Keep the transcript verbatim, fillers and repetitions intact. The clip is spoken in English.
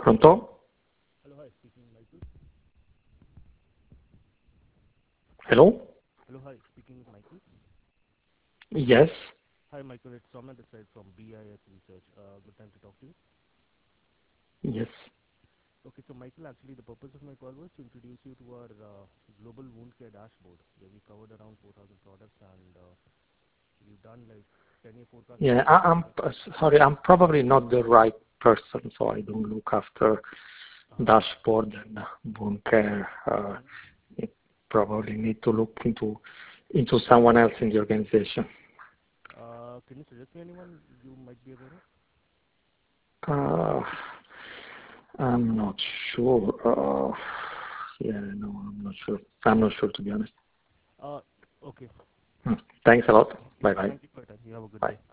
Pronto? Hello, hi, speaking Michael. Hello? Hello, hi, speaking with Michael. Yes. Hi, Michael, it's Soumya this side from B I S Research. Uh, good time to talk to you. Yes. Okay, so Michael, actually the purpose of my call was to introduce you to our uh, global wound care dashboard, where we covered around four thousand products and uh, we've done like ten-year forecasting Yeah, for I, over I'm twenty. uh, sorry. I'm probably not the right person, so I don't look after Uh-huh. dashboard and wound care. Uh, Mm-hmm. you probably need to look into into someone else in the organization. Uh, can you suggest me anyone you might be aware of? Uh, I'm not sure. Uh, yeah, no, I'm not sure. I'm not sure, to be honest. Uh, okay. Hmm. Thanks a lot. Yeah, Bye bye. thank you for your time. You have a good Bye. day.